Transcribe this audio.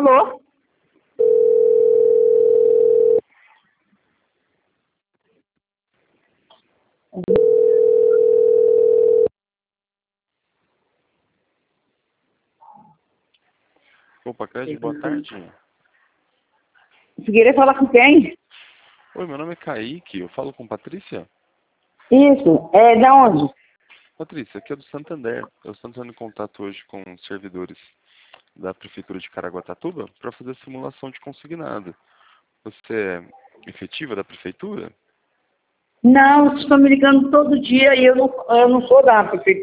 Alô? Opa, Clédio, boa tarde. Você queria falar com quem? Oi, meu nome é Kaique, eu falo com Patrícia. Isso, é da onde? Patrícia, aqui é do Santander. Eu estou entrando em contato hoje com os servidores da Prefeitura de Caraguatatuba para fazer simulação de consignado. Você é efetiva da Prefeitura? Não, vocês estão me ligando todo dia e eu não sou da prefeitura.